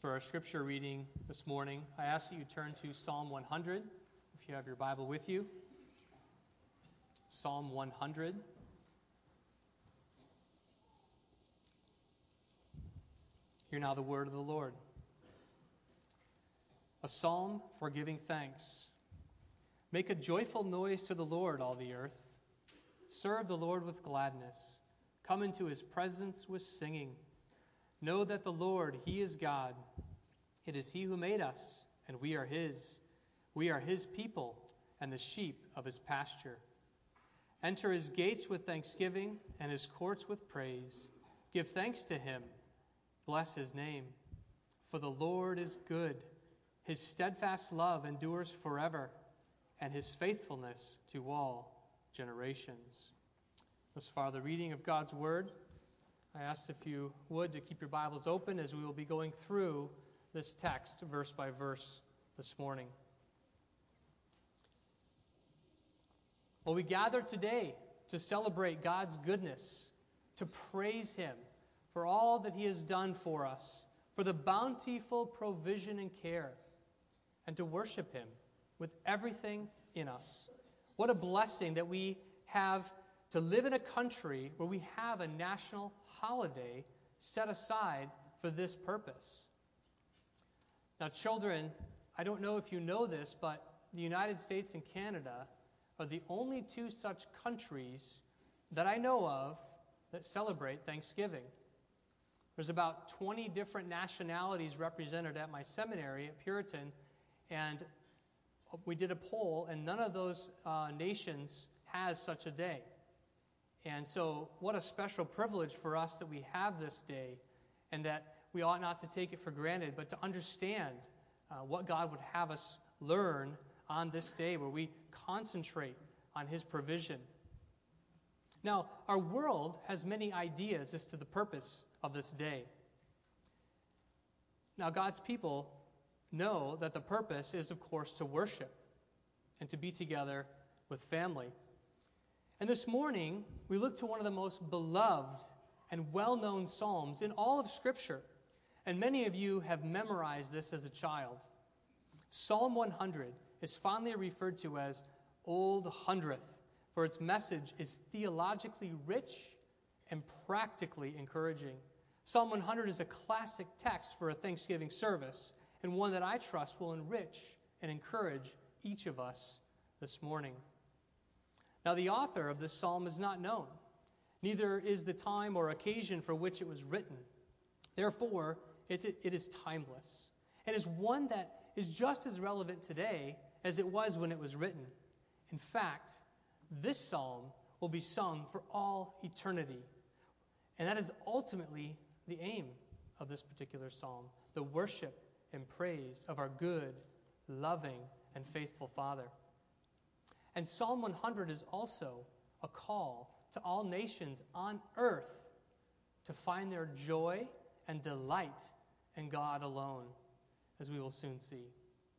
For our scripture reading this morning, I ask that you turn to Psalm 100, if you have your Bible with you. Psalm 100. Hear now the word of the Lord. A psalm for giving thanks. Make a joyful noise to the Lord, all the earth. Serve the Lord with gladness. Come into his presence with singing. Know that the Lord, he is God. It is he who made us, and we are his. We are his people and the sheep of his pasture. Enter his gates with thanksgiving and his courts with praise. Give thanks to him. Bless his name. For the Lord is good. His steadfast love endures forever, and his faithfulness to all generations. Thus far, the reading of God's word. I asked if you would to keep your Bibles open as we will be going through this text verse by verse this morning. Well, we gather today to celebrate God's goodness, to praise him for all that he has done for us, for the bountiful provision and care, and to worship him with everything in us. What a blessing that we have to live in a country where we have a national holiday set aside for this purpose. Now, children, I don't know if you know this, but the United States and Canada are the only two such countries that I know of that celebrate Thanksgiving. There's about 20 different nationalities represented at my seminary at Puritan, and we did a poll, and none of those nations has such a day. And so what a special privilege for us that we have this day, and that we ought not to take it for granted, but to understand what God would have us learn on this day where we concentrate on his provision. Now, our world has many ideas as to the purpose of this day. Now, God's people know that the purpose is, of course, to worship and to be together with family. And this morning, we look to one of the most beloved and well-known psalms in all of Scripture. And many of you have memorized this as a child. Psalm 100 is fondly referred to as Old Hundredth, for its message is theologically rich and practically encouraging. Psalm 100 is a classic text for a Thanksgiving service, and one that I trust will enrich and encourage each of us this morning. Now, the author of this psalm is not known. Neither is the time or occasion for which it was written. Therefore, it is timeless, and is one that is just as relevant today as it was when it was written. In fact, this psalm will be sung for all eternity. And that is ultimately the aim of this particular psalm, the worship and praise of our good, loving, and faithful Father. And Psalm 100 is also a call to all nations on earth to find their joy and delight in God alone, as we will soon see.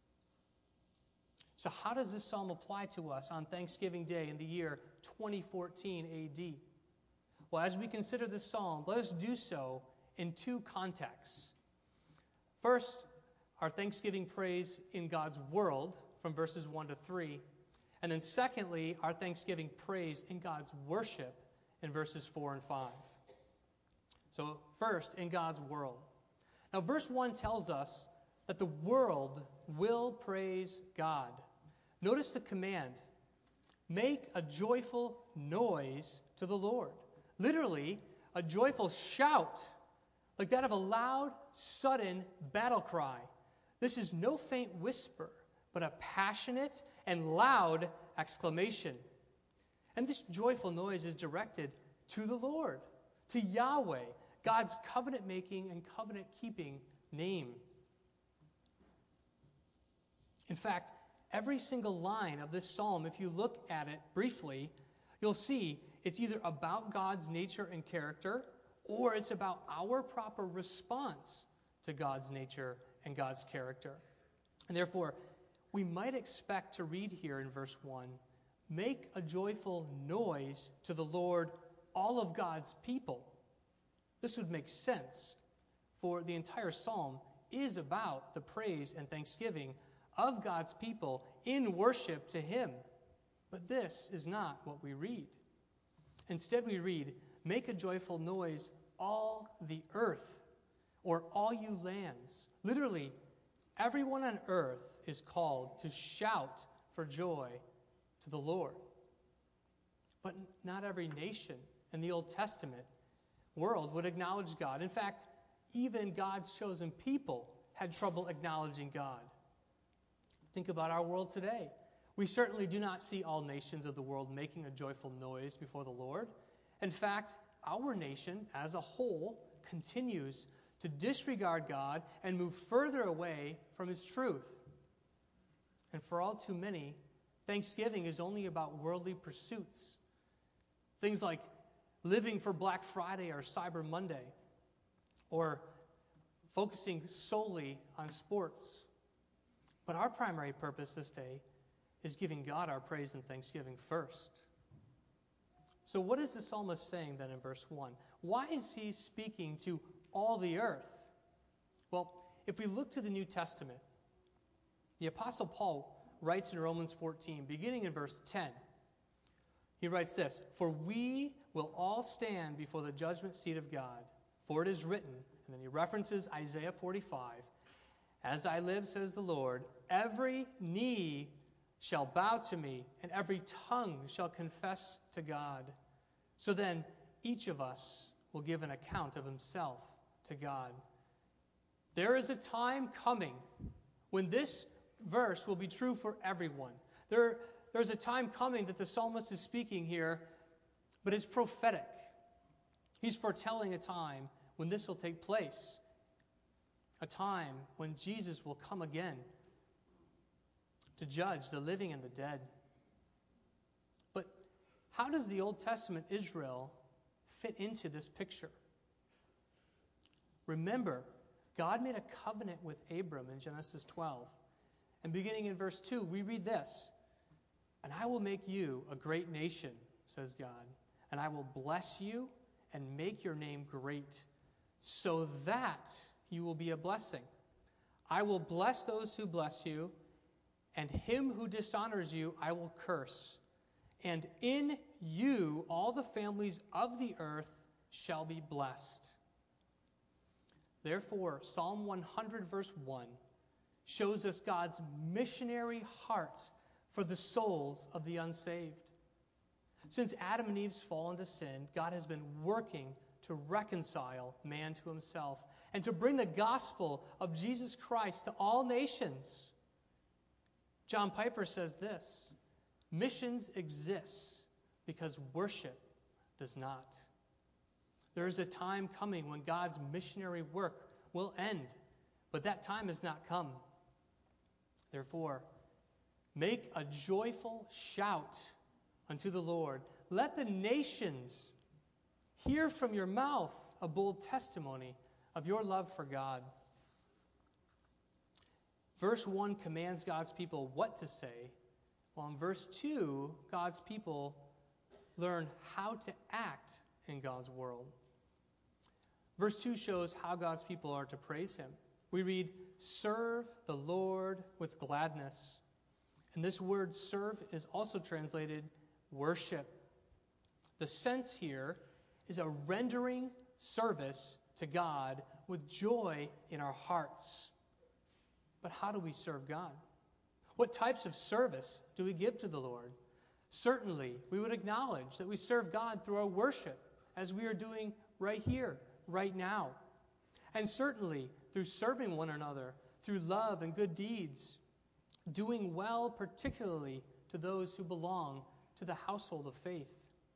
So how does this psalm apply to us on Thanksgiving Day in the year 2014 AD? Well, as we consider this psalm, let us do so in two contexts. First, our Thanksgiving praise in God's world from verses 1 to 3. And then secondly, our Thanksgiving praise in God's worship in verses 4 and 5. So first, in God's world. Now, verse 1 tells us that the world will praise God. Notice the command, make a joyful noise to the Lord. Literally, a joyful shout, like that of a loud, sudden battle cry. This is no faint whisper, but a passionate and loud exclamation. And this joyful noise is directed to the Lord, to Yahweh, God's covenant-making and covenant-keeping name. In fact, every single line of this psalm, if you look at it briefly, you'll see it's either about God's nature and character, or it's about our proper response to God's nature and God's character. And therefore, we might expect to read here in verse 1, make a joyful noise to the Lord, all of God's people. This would make sense, for the entire psalm is about the praise and thanksgiving of God's people in worship to Him. But this is not what we read. Instead, we read, "Make a joyful noise, all the earth," or "all you lands." Literally, everyone on earth is called to shout for joy to the Lord. But not every nation in the Old Testament world would acknowledge God. In fact, even God's chosen people had trouble acknowledging God. Think about our world today. We certainly do not see all nations of the world making a joyful noise before the Lord. In fact, our nation as a whole continues to disregard God and move further away from His truth. And for all too many, Thanksgiving is only about worldly pursuits. Things like living for Black Friday or Cyber Monday, or focusing solely on sports. But our primary purpose this day is giving God our praise and thanksgiving first. So what is the psalmist saying then in verse 1? Why is he speaking to all the earth? Well, if we look to the New Testament, the Apostle Paul writes in Romans 14, beginning in verse 10, he writes this, "For we will all stand before the judgment seat of God, for it is written," and then he references Isaiah 45, "As I live, says the Lord, every knee shall bow to me, and every tongue shall confess to God. So then each of us will give an account of himself to God." There is a time coming when this verse will be true for everyone. There's a time coming that the psalmist is speaking here, but it's prophetic. He's foretelling a time when this will take place. A time when Jesus will come again to judge the living and the dead. But how does the Old Testament Israel fit into this picture? Remember, God made a covenant with Abram in Genesis 12. And beginning in verse 2, we read this, "And I will make you a great nation, says God, and I will bless you and make your name great, so that you will be a blessing. I will bless those who bless you, and him who dishonors you I will curse. And in you all the families of the earth shall be blessed." Therefore, Psalm 100 verse 1 shows us God's missionary heart for the souls of the unsaved. Since Adam and Eve's fall into sin, God has been working to reconcile man to himself and to bring the gospel of Jesus Christ to all nations. John Piper says this, "Missions exists because worship does not." There is a time coming when God's missionary work will end, but that time has not come. Therefore, make a joyful shout unto the Lord. Let the nations hear from your mouth a bold testimony of your love for God. Verse 1 commands God's people what to say, while in verse 2, God's people learn how to act in God's world. Verse 2 shows how God's people are to praise Him. We read, "Serve the Lord with gladness." And this word serve is also translated worship. The sense here is a rendering service to God with joy in our hearts. But how do we serve God? What types of service do we give to the Lord? Certainly, we would acknowledge that we serve God through our worship, as we are doing right here, right now. And certainly through serving one another, through love and good deeds, doing well particularly to those who belong to the household of faith.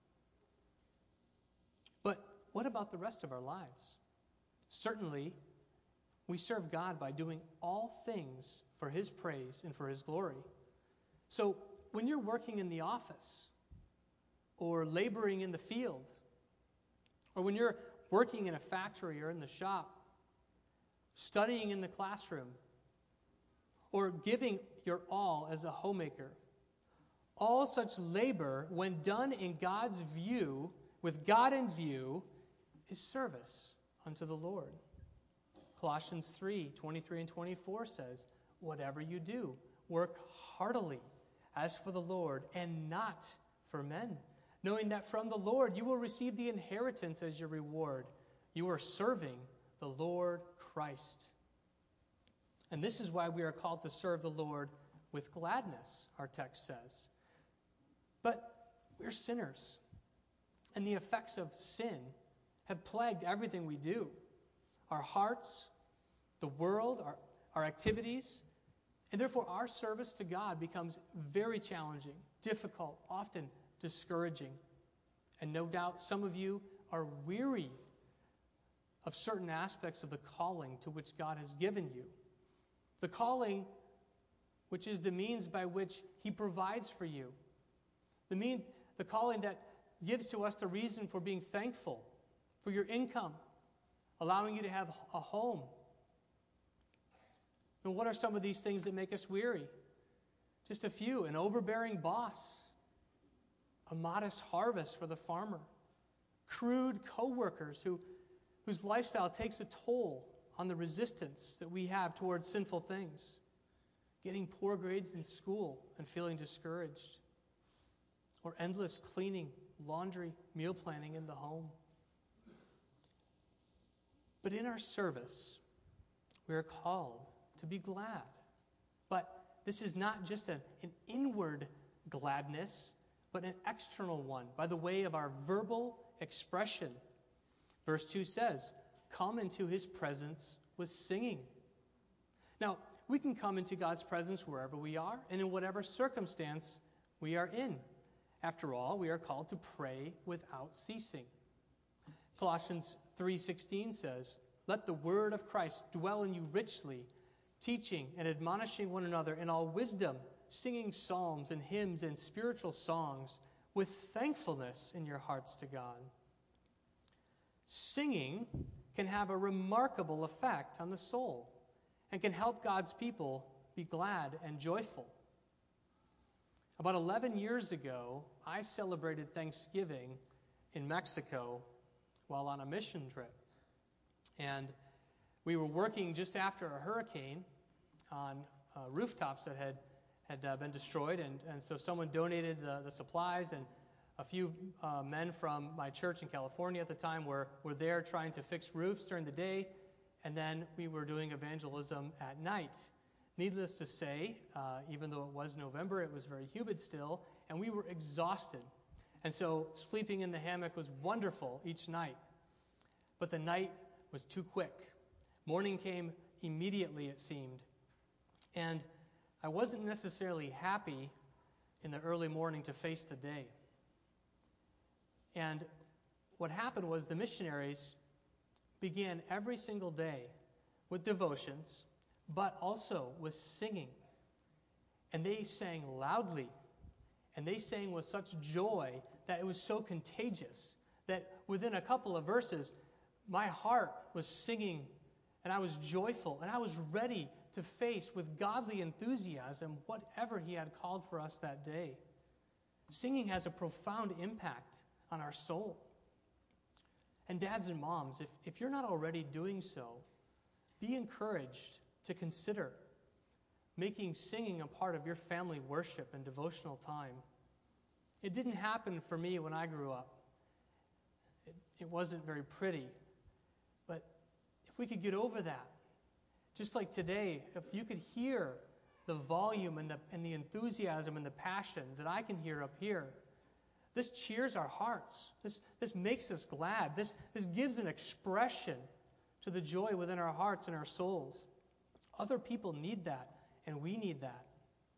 But what about the rest of our lives? Certainly, we serve God by doing all things for His praise and for His glory. So when you're working in the office, or laboring in the field, or when you're working in a factory or in the shop, studying in the classroom, or giving your all as a homemaker, all such labor, when done in God's view, with God in view, is service unto the Lord. Colossians 3:23 and 24 says, "Whatever you do, work heartily as for the Lord and not for men, knowing that from the Lord you will receive the inheritance as your reward. You are serving the Lord Christ." And this is why we are called to serve the Lord with gladness, our text says. But we're sinners, and the effects of sin have plagued everything we do. Our hearts, the world, our activities, and therefore our service to God becomes very challenging, difficult, often discouraging. And no doubt some of you are weary of certain aspects of the calling to which God has given you. The calling which is the means by which He provides for you. The calling that gives to us the reason for being thankful, for your income, allowing you to have a home. And what are some of these things that make us weary? Just a few. An overbearing boss, a modest harvest for the farmer, crude co-workers whose lifestyle takes a toll on the resistance that we have towards sinful things, getting poor grades in school and feeling discouraged, or endless cleaning, laundry, meal planning in the home. But in our service, we are called to be glad. But this is not just an inward gladness, but an external one by the way of our verbal expression. Verse 2 says, "Come into His presence with singing." Now, we can come into God's presence wherever we are and in whatever circumstance we are in. After all, we are called to pray without ceasing. Colossians 3:16 says, "Let the word of Christ dwell in you richly, teaching and admonishing one another in all wisdom, singing psalms and hymns and spiritual songs with thankfulness in your hearts to God." Singing can have a remarkable effect on the soul and can help God's people be glad and joyful. About 11 years ago, I celebrated Thanksgiving in Mexico while on a mission trip. And we were working just after a hurricane on rooftops that had been destroyed. And so someone donated the supplies, and a few men from my church in California at the time were there trying to fix roofs during the day. And then we were doing evangelism at night. Needless to say, even though it was November, it was very humid still, and we were exhausted. And so sleeping in the hammock was wonderful each night. But the night was too quick. Morning came immediately, it seemed. And I wasn't necessarily happy in the early morning to face the day. And what happened was the missionaries began every single day with devotions, but also with singing. And they sang loudly, and they sang with such joy that it was so contagious that within a couple of verses, my heart was singing, and I was joyful, and I was ready to face with godly enthusiasm whatever He had called for us that day. Singing has a profound impact on our soul. And dads and moms, if you're not already doing so, be encouraged to consider making singing a part of your family worship and devotional time. It didn't happen for me when I grew up. It wasn't very pretty. But if we could get over that, just like today, if you could hear the volume and the enthusiasm and the passion that I can hear up here, this cheers our hearts. This makes us glad. This gives an expression to the joy within our hearts and our souls. Other people need that, and we need that.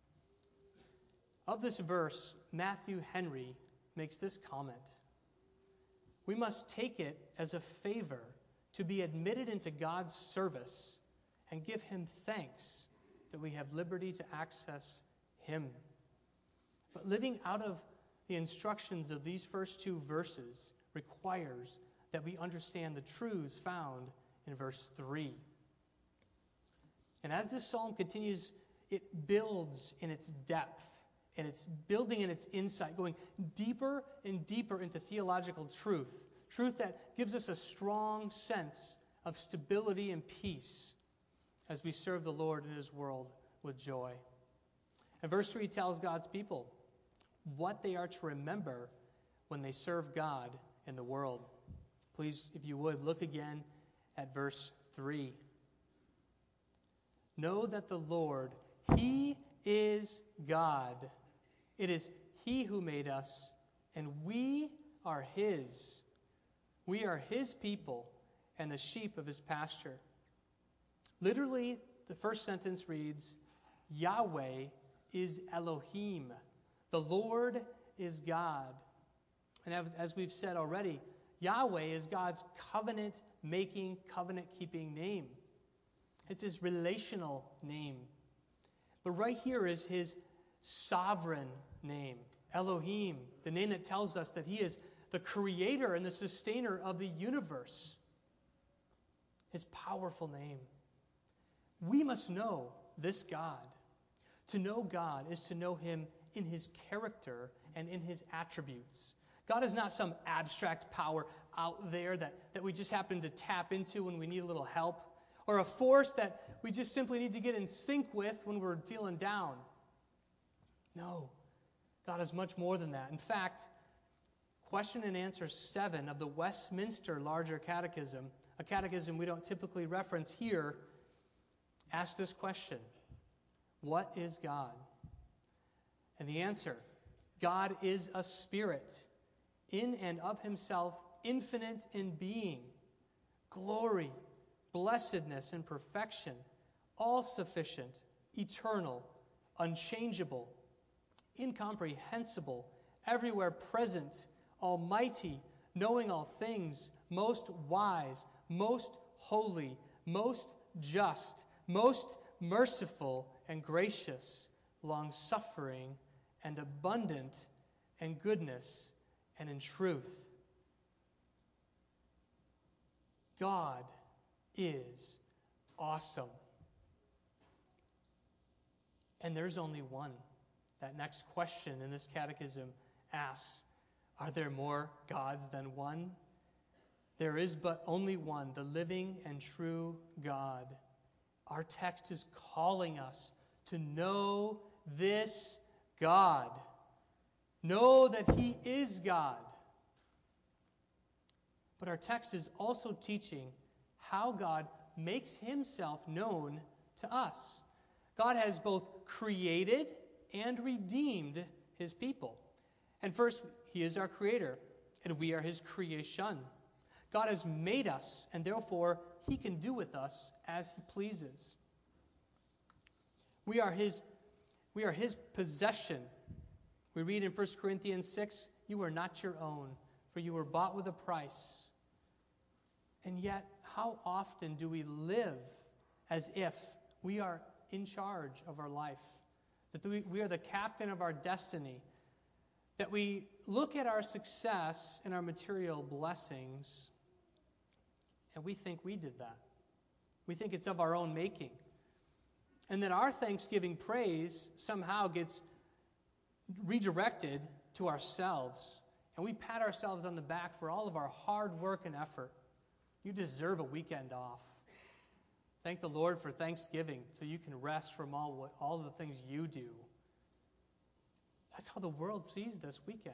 Of this verse, Matthew Henry makes this comment: "We must take it as a favor to be admitted into God's service and give Him thanks that we have liberty to access Him." But living out of the instructions of these first two verses requires that we understand the truths found in verse 3. And as this psalm continues, it builds in its depth, and it's building in its insight, going deeper and deeper into theological truth that gives us a strong sense of stability and peace as we serve the Lord in His world with joy. And verse 3 tells God's people what they are to remember when they serve God in the world. Please, if you would, look again at verse 3. Know that the Lord, He is God. It is He who made us, and we are His. We are His people and the sheep of His pasture. Literally, the first sentence reads, Yahweh is Elohim. The Lord is God. And as we've said already, Yahweh is God's covenant-making, covenant-keeping name. It's His relational name. But right here is His sovereign name, Elohim, the name that tells us that He is the creator and the sustainer of the universe. His powerful name. We must know this God. To know God is to know Him in His character and in His attributes. God is not some abstract power out there that we just happen to tap into when we need a little help, or a force that we just simply need to get in sync with when we're feeling down. No, God is much more than that. In fact, question and answer 7 of the Westminster Larger Catechism, a catechism we don't typically reference here, asks this question: what is God? And the answer, God is a spirit, in and of Himself, infinite in being, glory, blessedness, and perfection, all-sufficient, eternal, unchangeable, incomprehensible, everywhere present, almighty, knowing all things, most wise, most holy, most just, most merciful and gracious, long-suffering and abundant in goodness and in truth. God is awesome. And there's only one. That next question in this catechism asks, are there more gods than one? There is but only one, the living and true God. Our text is calling us to know this God. Know that He is God. But our text is also teaching how God makes Himself known to us. God has both created and redeemed His people. And first, He is our Creator, and we are His creation. God has made us, and therefore He can do with us as He pleases. We are His possession. We read in 1 Corinthians 6, you are not your own, for you were bought with a price. And yet, how often do we live as if we are in charge of our life? That we are the captain of our destiny? That we look at our success and our material blessings and we think we did that. We think it's of our own making. And that our thanksgiving praise somehow gets redirected to ourselves. And we pat ourselves on the back for all of our hard work and effort. You deserve a weekend off. Thank the Lord for Thanksgiving so you can rest from all the things you do. That's how the world sees this weekend.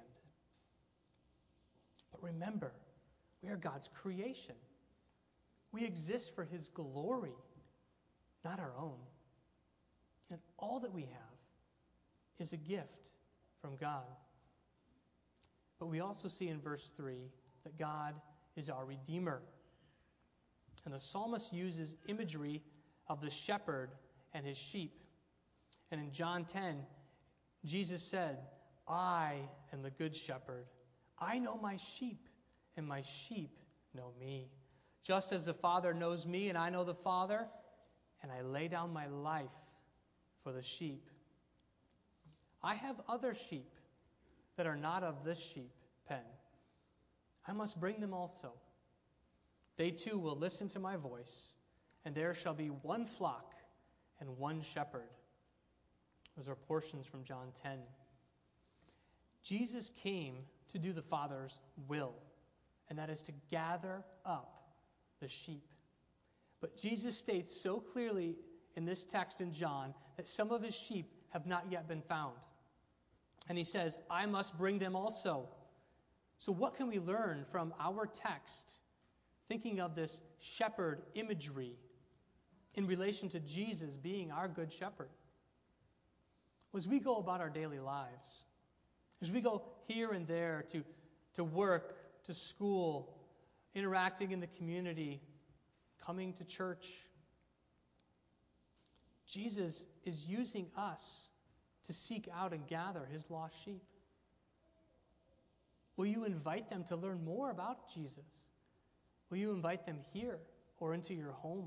But remember, we are God's creation. We exist for His glory, not our own. And all that we have is a gift from God. But we also see in verse 3 that God is our Redeemer. And the psalmist uses imagery of the shepherd and his sheep. And in John 10, Jesus said, I am the good shepherd. I know my sheep, and my sheep know me. Just as the Father knows me, and I know the Father, and I lay down my life for the sheep. I have other sheep that are not of this sheep pen. I must bring them also. They too will listen to my voice, and there shall be one flock and one shepherd. Those are portions from John 10. Jesus came to do the Father's will, and that is to gather up the sheep. But Jesus states so clearly in this text in John that some of his sheep have not yet been found. And he says, I must bring them also. So what can we learn from our text, thinking of this shepherd imagery in relation to Jesus being our good shepherd? As we go about our daily lives, as we go here and there to work, to school, interacting in the community, coming to church, Jesus is using us to seek out and gather his lost sheep. Will you invite them to learn more about Jesus? Will you invite them here or into your home?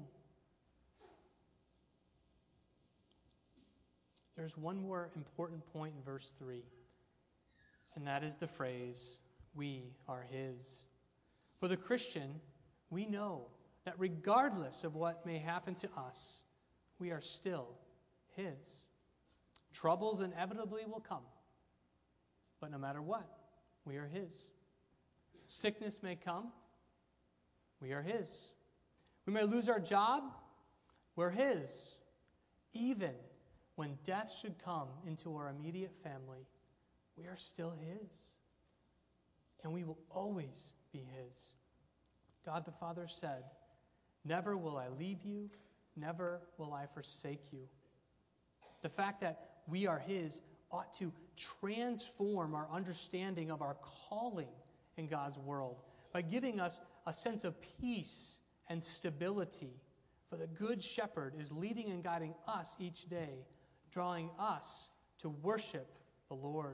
There's one more important point in verse 3, and that is the phrase, we are his. For the Christian, we know that regardless of what may happen to us, we are still his. Troubles inevitably will come, but no matter what, we are his. Sickness may come, we are his. We may lose our job, we're his. Even when death should come into our immediate family, we are still his. And we will always be his. God the Father said, never will I leave you, never will I forsake you. The fact that we are his ought to transform our understanding of our calling in God's world by giving us a sense of peace and stability. For the Good Shepherd is leading and guiding us each day, drawing us to worship the Lord.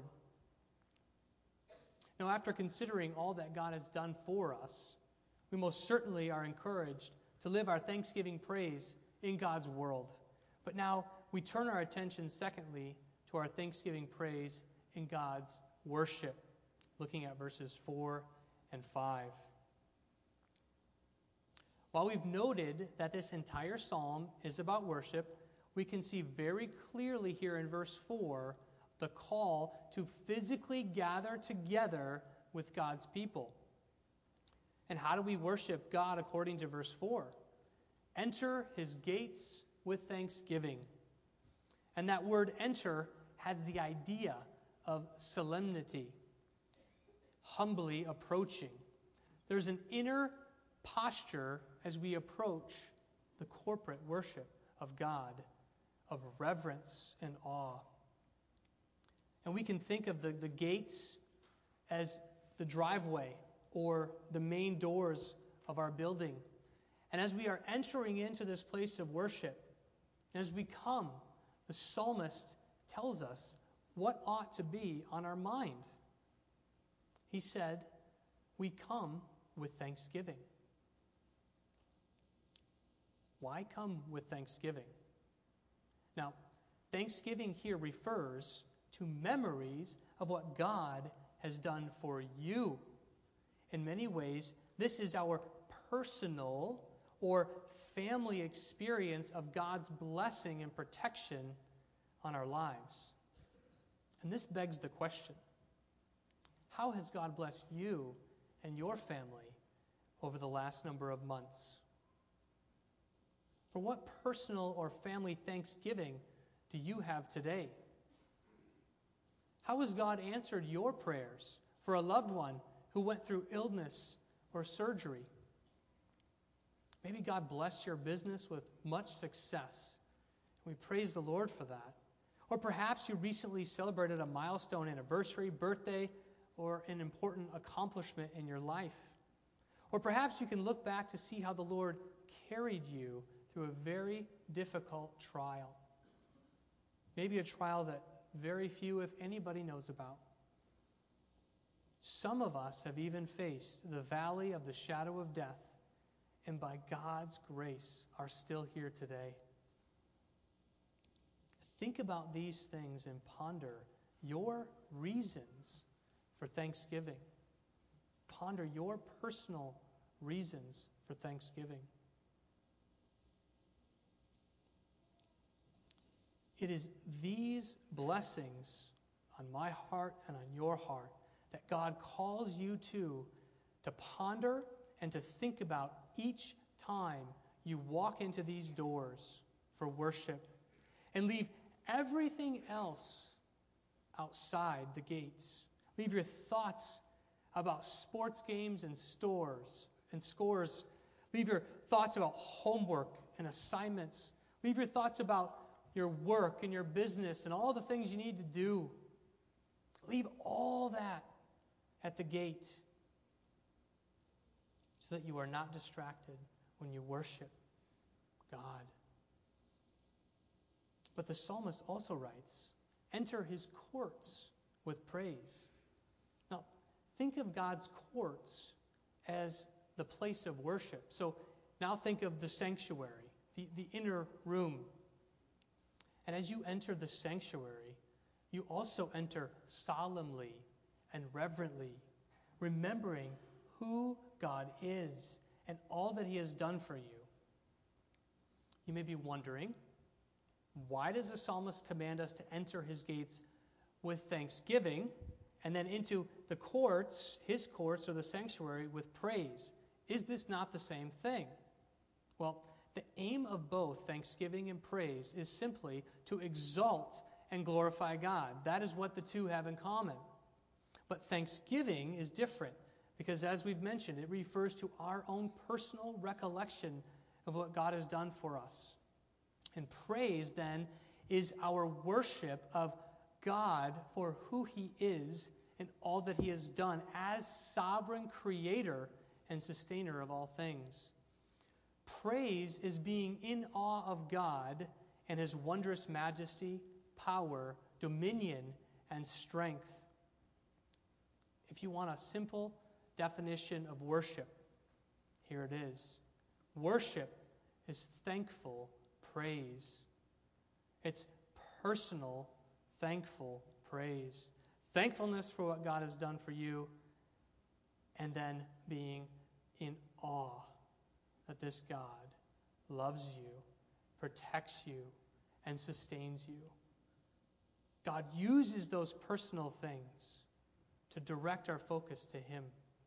Now, after considering all that God has done for us, we most certainly are encouraged to live our thanksgiving praise in God's world. But now we turn our attention, secondly, to our thanksgiving praise in God's worship, looking at verses 4 and 5. While we've noted that this entire psalm is about worship, we can see very clearly here in verse 4 the call to physically gather together with God's people. And how do we worship God according to verse 4? Enter his gates with thanksgiving. And that word enter has the idea of solemnity, humbly approaching. There's an inner posture as we approach the corporate worship of God, of reverence and awe. And we can think of the gates as the driveway or the main doors of our building. And as we are entering into this place of worship, as we come, the psalmist tells us what ought to be on our mind. He said, we come with thanksgiving. Why come with thanksgiving? Now, thanksgiving here refers to memories of what God has done for you. In many ways, this is our personal or family experience of God's blessing and protection on our lives. And this begs the question, how has God blessed you and your family over the last number of months? For what personal or family thanksgiving do you have today? How has God answered your prayers for a loved one who went through illness or surgery? Maybe God blessed your business with much success. We praise the Lord for that. Or perhaps you recently celebrated a milestone anniversary, birthday, or an important accomplishment in your life. Or perhaps you can look back to see how the Lord carried you through a very difficult trial. Maybe a trial that very few, if anybody, knows about. Some of us have even faced the valley of the shadow of death, and by God's grace are still here today. Think about these things and ponder your reasons for thanksgiving. Ponder your personal reasons for thanksgiving. It is these blessings on my heart and on your heart that God calls you to ponder and to think about each time you walk into these doors for worship and leave everything else outside the gates. Leave your thoughts about sports games and scores. Leave your thoughts about homework and assignments. Leave your thoughts about your work and your business and all the things you need to do. Leave all that at the gate so that you are not distracted when you worship God. But the psalmist also writes, enter his courts with praise. Now, think of God's courts as the place of worship. So now think of the sanctuary, the inner room. And as you enter the sanctuary, you also enter solemnly and reverently, remembering who God is and all that he has done for you. You may be wondering, why does the psalmist command us to enter his gates with thanksgiving and then into the courts, his courts or the sanctuary, with praise? Is this not the same thing? Well, the aim of both thanksgiving and praise is simply to exalt and glorify God. That is what the two have in common. But thanksgiving is different because, as we've mentioned, it refers to our own personal recollection of what God has done for us. And praise, then, is our worship of God for who he is and all that he has done as sovereign creator and sustainer of all things. Praise is being in awe of God and his wondrous majesty, power, dominion, and strength. If you want a simple definition of worship, here it is. Worship is thankful praise. It's personal, thankful praise. Thankfulness for what God has done for you, and then being in awe that this God loves you, protects you, and sustains you. God uses those personal things to direct our focus to him.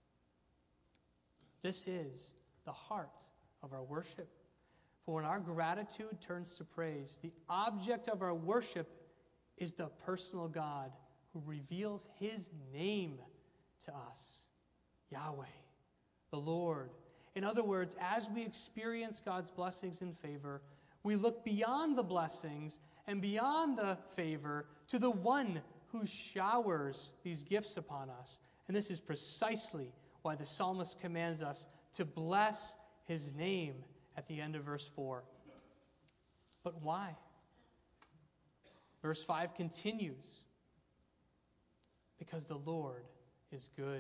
This is the heart of our worship. For when our gratitude turns to praise, the object of our worship is the personal God who reveals his name to us, Yahweh, the Lord. In other words, as we experience God's blessings and favor, we look beyond the blessings and beyond the favor to the one who showers these gifts upon us. And this is precisely why the psalmist commands us to bless his name at the end of verse 4. But why? Verse 5 continues, because the Lord is good.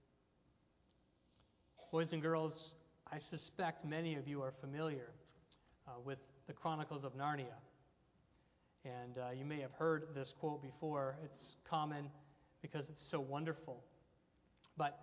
Boys and girls, I suspect many of you are familiar with the Chronicles of Narnia. And you may have heard this quote before. It's common because it's so wonderful. But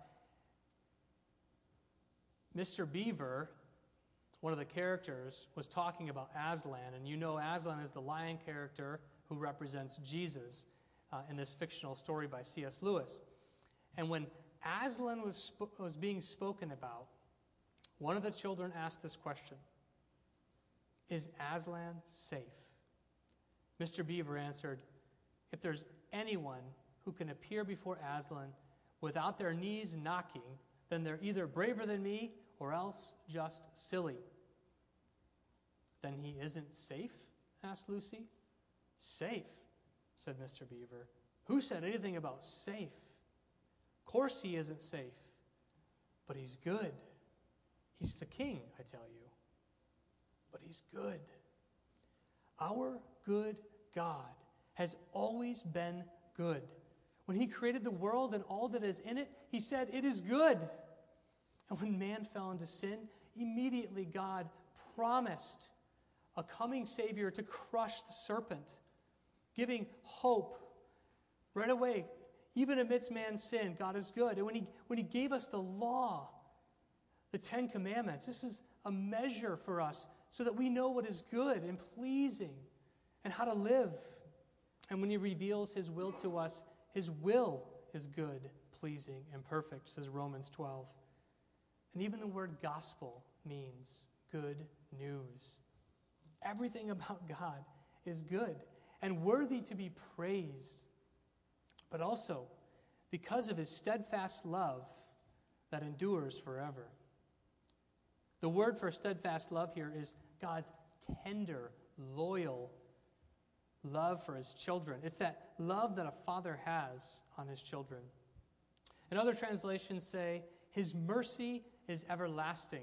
Mr. Beaver, one of the characters, was talking about Aslan. And you know Aslan is the lion character who represents Jesus in this fictional story by C.S. Lewis. And when Aslan was being spoken about, one of the children asked this question: is Aslan safe? Mr. Beaver answered, if there's anyone who can appear before Aslan without their knees knocking, then they're either braver than me or else just silly. Then he isn't safe? Asked Lucy. Safe, said Mr. Beaver. Who said anything about safe? Of course he isn't safe, but he's good. He's the king, I tell you. But he's good. Our good God has always been good. When he created the world and all that is in it, he said, it is good. And when man fell into sin, immediately God promised a coming Savior to crush the serpent, giving hope right away. Even amidst man's sin, God is good. And when he gave us the law, the Ten Commandments, this is a measure for us so that we know what is good and pleasing and how to live. And when he reveals his will to us, his will is good, pleasing, and perfect, says Romans 12. And even the word gospel means good news. Everything about God is good and worthy to be praised, but also because of his steadfast love that endures forever. The word for steadfast love here is God's tender, loyal love for his children. It's that love that a father has on his children. And other translations say, his mercy is everlasting.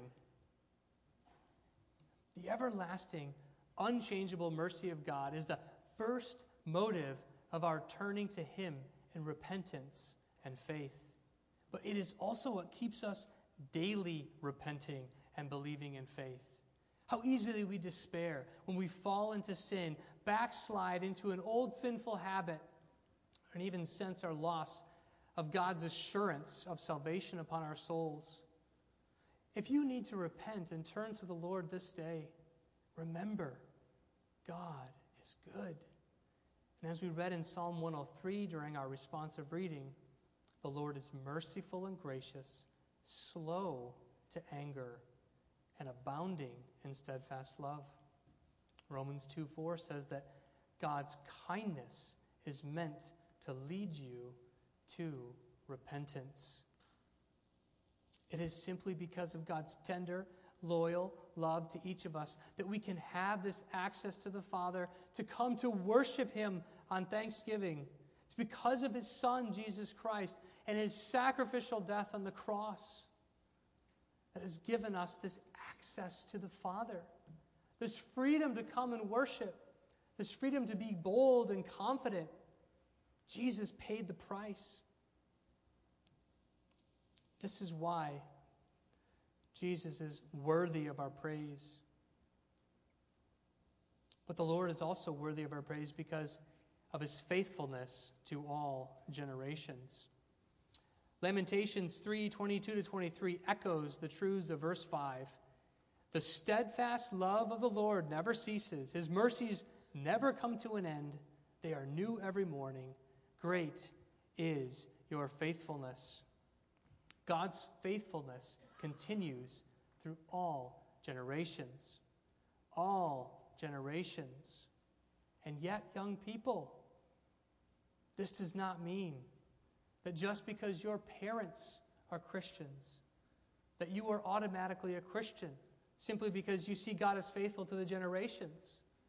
The everlasting, unchangeable mercy of God is the first motive of our turning to him in repentance and faith. But it is also what keeps us daily repenting and believing in faith. How easily we despair when we fall into sin, backslide into an old sinful habit, and even sense our loss of God's assurance of salvation upon our souls. If you need to repent and turn to the Lord this day, remember, God is good. And as we read in Psalm 103 during our responsive reading, the Lord is merciful and gracious, slow to anger, and abounding in steadfast love. Romans 2:4 says that God's kindness is meant to lead you to repentance. It is simply because of God's tender, loyal love to each of us that we can have this access to the Father to come to worship him on Thanksgiving. It's because of his Son, Jesus Christ, and his sacrificial death on the cross that has given us this access to the Father, this freedom to come and worship, this freedom to be bold and confident. Jesus paid the price. This is why Jesus is worthy of our praise. But the Lord is also worthy of our praise because of his faithfulness to all generations. Lamentations 3:22-23 echoes the truths of verse 5. The steadfast love of the Lord never ceases. His mercies never come to an end. They are new every morning. Great is your faithfulness. God's faithfulness continues through all generations. All generations. And yet, young people, this does not mean that just because your parents are Christians, that you are automatically a Christian simply because you see God as faithful to the generations.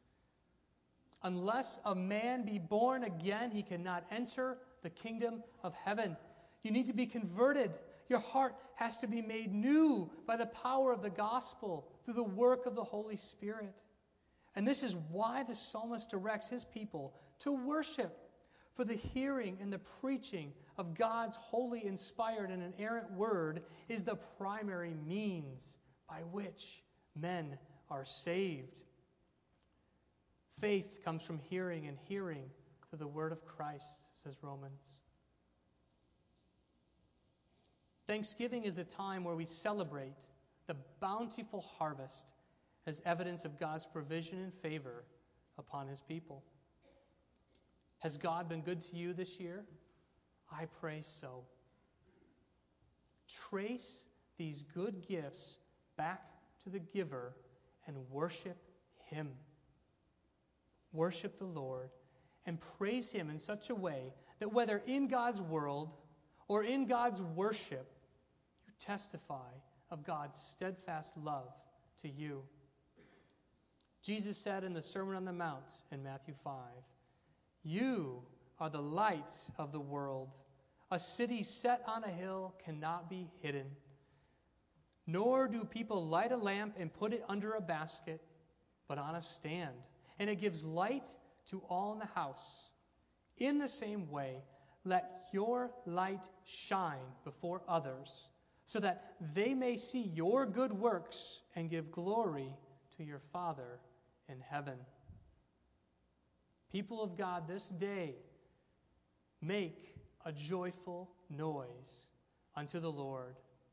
Unless a man be born again, he cannot enter the kingdom of heaven. You need to be converted. Your heart has to be made new by the power of the gospel through the work of the Holy Spirit. And this is why the psalmist directs his people to worship. For the hearing and the preaching of God's holy, inspired, and inerrant word is the primary means by which men are saved. Faith comes from hearing, and hearing through the word of Christ, says Romans. Thanksgiving is a time where we celebrate the bountiful harvest as evidence of God's provision and favor upon his people. Has God been good to you this year? I pray so. Trace these good gifts back to the giver and worship him. Worship the Lord and praise him in such a way that whether in God's world or in God's worship, you testify of God's steadfast love to you. Jesus said in the Sermon on the Mount in Matthew 5, "You are the light of the world. A city set on a hill cannot be hidden. Nor do people light a lamp and put it under a basket, but on a stand, and it gives light to all in the house. In the same way, let your light shine before others, so that they may see your good works and give glory to your Father in heaven." People of God, this day, make a joyful noise unto the Lord.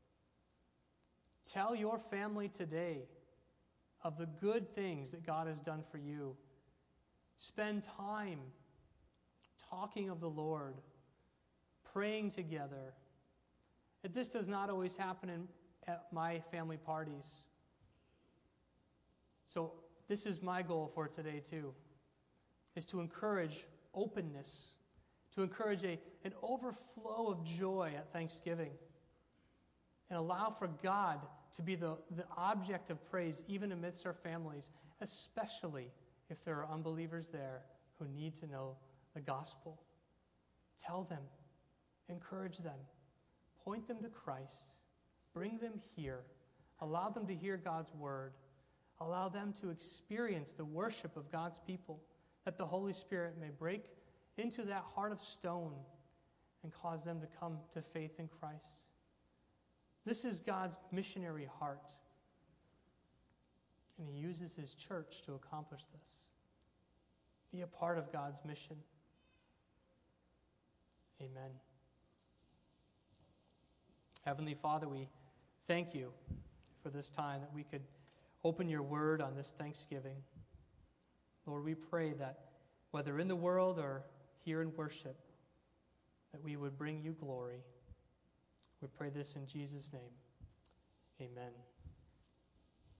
Tell your family today of the good things that God has done for you. Spend time talking of the Lord, praying together. This does not always happen at my family parties. So this is my goal for today too, is to encourage openness, to encourage an overflow of joy at Thanksgiving, and allow for God to be the object of praise even amidst our families, especially if there are unbelievers there who need to know the gospel. Tell them, encourage them, point them to Christ, bring them here, allow them to hear God's word, allow them to experience the worship of God's people, that the Holy Spirit may break into that heart of stone and cause them to come to faith in Christ. This is God's missionary heart, and He uses His church to accomplish this. Be a part of God's mission. Amen. Heavenly Father, we thank You for this time that we could open Your word on this Thanksgiving. Lord, we pray that whether in the world or here in worship, that we would bring You glory. We pray this in Jesus' name. Amen.